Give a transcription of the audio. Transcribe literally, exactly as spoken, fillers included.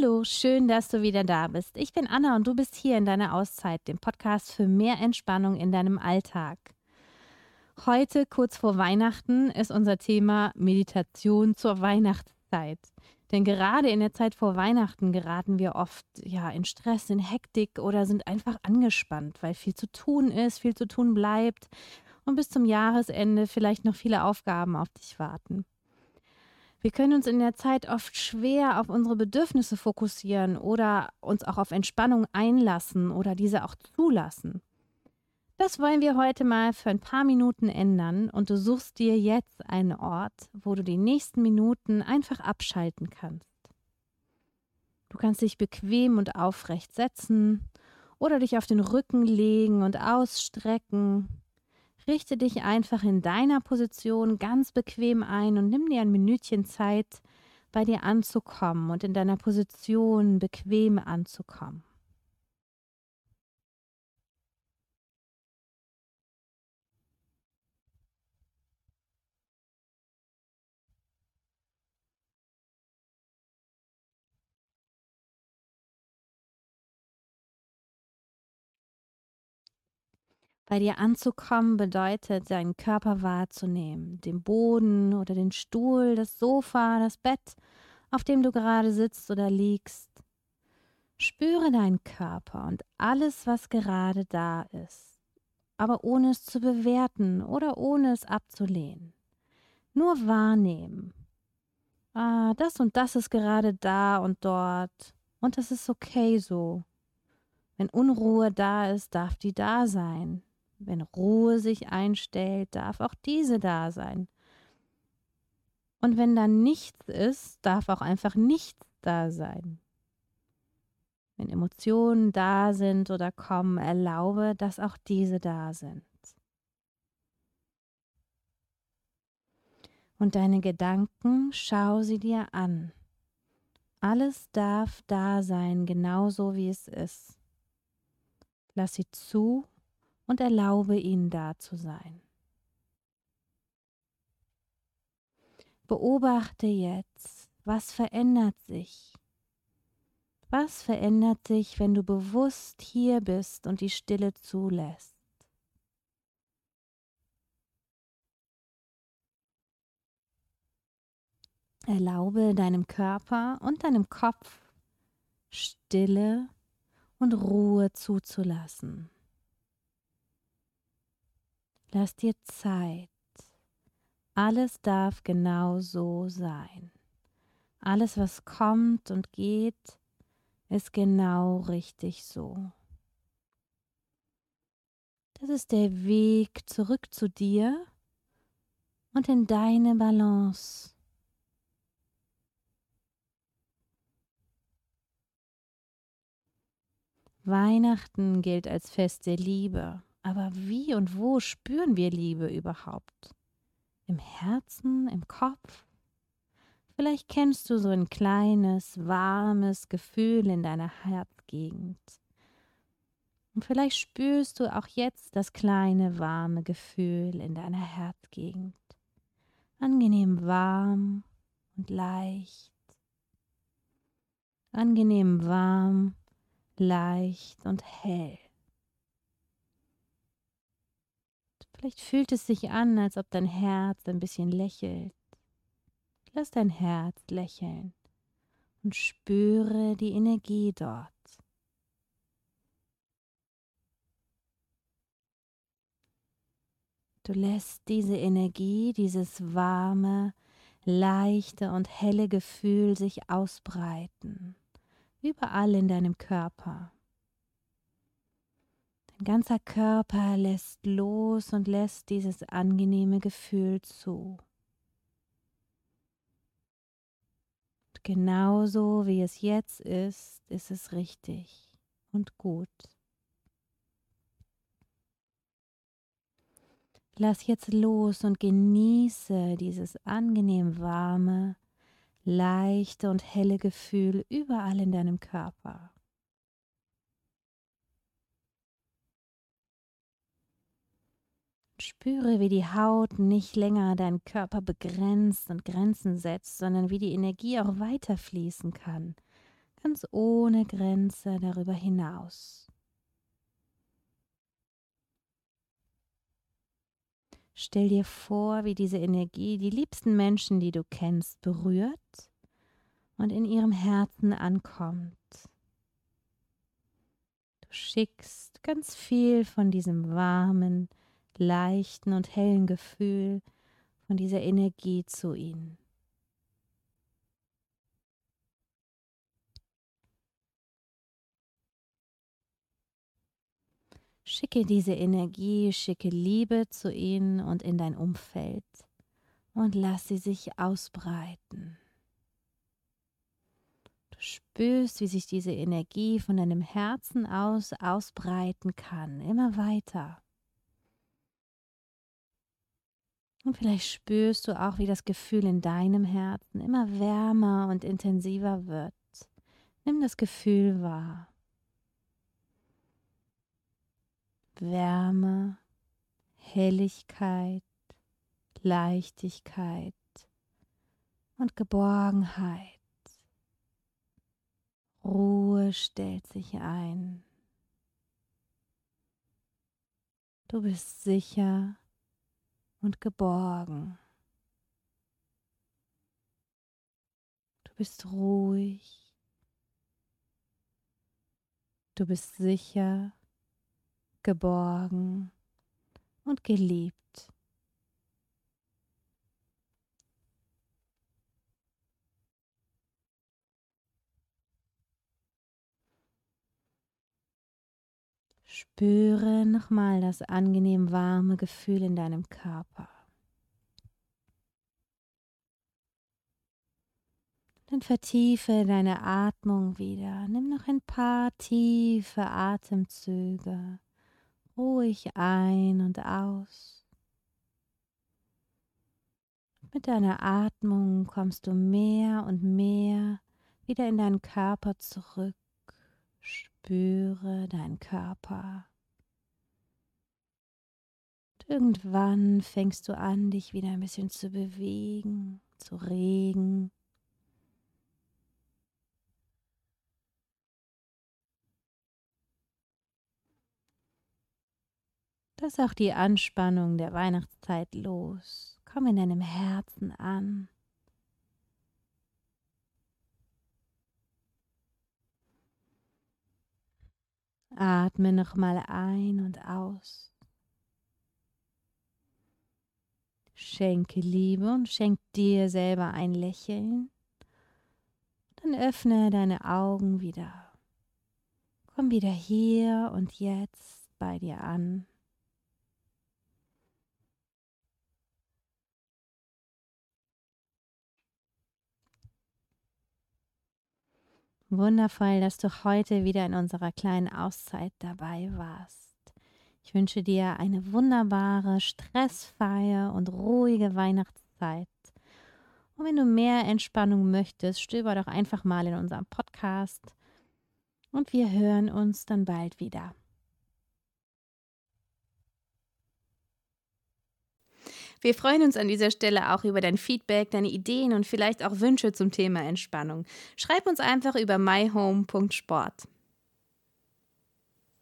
Hallo, schön, dass du wieder da bist. Ich bin Anna und du bist hier in deiner Auszeit, dem Podcast für mehr Entspannung in deinem Alltag. Heute, kurz vor Weihnachten, ist unser Thema Meditation zur Weihnachtszeit. Denn gerade in der Zeit vor Weihnachten geraten wir oft ja, in Stress, in Hektik oder sind einfach angespannt, weil viel zu tun ist, viel zu tun bleibt und bis zum Jahresende vielleicht noch viele Aufgaben auf dich warten. Wir können uns in der Zeit oft schwer auf unsere Bedürfnisse fokussieren oder uns auch auf Entspannung einlassen oder diese auch zulassen. Das wollen wir heute mal für ein paar Minuten ändern und du suchst dir jetzt einen Ort, wo du die nächsten Minuten einfach abschalten kannst. Du kannst dich bequem und aufrecht setzen oder dich auf den Rücken legen und ausstrecken. Richte dich einfach in deiner Position ganz bequem ein und nimm dir ein Minütchen Zeit, bei dir anzukommen und in deiner Position bequem anzukommen. Bei dir anzukommen bedeutet, deinen Körper wahrzunehmen, den Boden oder den Stuhl, das Sofa, das Bett, auf dem du gerade sitzt oder liegst. Spüre deinen Körper und alles, was gerade da ist, aber ohne es zu bewerten oder ohne es abzulehnen. Nur wahrnehmen. Ah, das und das ist gerade da und dort. Und das ist okay so. Wenn Unruhe da ist, darf die da sein. Wenn Ruhe sich einstellt, darf auch diese da sein. Und wenn da nichts ist, darf auch einfach nichts da sein. Wenn Emotionen da sind oder kommen, erlaube, dass auch diese da sind. Und deine Gedanken, schau sie dir an. Alles darf da sein, genauso wie es ist. Lass sie zu und erlaube ihnen da zu sein. Beobachte jetzt, was verändert sich. Was verändert sich, wenn du bewusst hier bist und die Stille zulässt? Erlaube deinem Körper und deinem Kopf Stille und Ruhe zuzulassen. Lass dir Zeit. Alles darf genau so sein. Alles, was kommt und geht, ist genau richtig so. Das ist der Weg zurück zu dir und in deine Balance. Weihnachten gilt als Fest der Liebe, aber wie und wo spüren wir Liebe überhaupt? Im Herzen, im Kopf? Vielleicht kennst du so ein kleines, warmes Gefühl in deiner Herzgegend. Und vielleicht spürst du auch jetzt das kleine, warme Gefühl in deiner Herzgegend. Angenehm warm und leicht. Angenehm warm, leicht und hell. Vielleicht fühlt es sich an, als ob dein Herz ein bisschen lächelt. Lass dein Herz lächeln und spüre die Energie dort. Du lässt diese Energie, dieses warme, leichte und helle Gefühl sich ausbreiten, überall in deinem Körper. Dein ganzer Körper lässt los und lässt dieses angenehme Gefühl zu. Und genauso wie es jetzt ist, ist es richtig und gut. Lass jetzt los und genieße dieses angenehm warme, leichte und helle Gefühl überall in deinem Körper. Spüre, wie die Haut nicht länger deinen Körper begrenzt und Grenzen setzt, sondern wie die Energie auch weiter fließen kann. ganz ohne Grenze darüber hinaus. Stell dir vor, wie diese Energie die liebsten Menschen, die du kennst, berührt und in ihrem Herzen ankommt. Du schickst ganz viel von diesem warmen, leichten und hellen Gefühl, von dieser Energie zu ihnen. Schicke diese Energie, schicke Liebe zu ihnen und in dein Umfeld und lass sie sich ausbreiten. Du spürst, wie sich diese Energie von deinem Herzen aus ausbreiten kann, immer weiter. Und vielleicht spürst du auch, wie das Gefühl in deinem Herzen immer wärmer und intensiver wird. Nimm das Gefühl wahr. Wärme, Helligkeit, Leichtigkeit und Geborgenheit. Ruhe stellt sich ein. Du bist sicher und geborgen. Du bist ruhig. Du bist sicher, geborgen und geliebt. Spüre nochmal das angenehm warme Gefühl in deinem Körper. Dann vertiefe deine Atmung wieder. Nimm noch ein paar tiefe Atemzüge. Ruhig ein und aus. Mit deiner Atmung kommst du mehr und mehr wieder in deinen Körper zurück. Spüre deinen Körper. Und irgendwann fängst du an, dich wieder ein bisschen zu bewegen, zu regen. Lass auch die Anspannung der Weihnachtszeit los. Komm in deinem Herzen an. Atme nochmal ein und aus. Schenke Liebe und schenk dir selber ein Lächeln. Dann öffne deine Augen wieder. Komm wieder hier und jetzt bei dir an. Wundervoll, dass du heute wieder in unserer kleinen Auszeit dabei warst. Ich wünsche dir eine wunderbare, stressfreie und ruhige Weihnachtszeit. Und wenn du mehr Entspannung möchtest, stöber doch einfach mal in unserem Podcast. Und wir hören uns dann bald wieder. Wir freuen uns an dieser Stelle auch über dein Feedback, deine Ideen und vielleicht auch Wünsche zum Thema Entspannung. Schreib uns einfach über myhome punkt sport.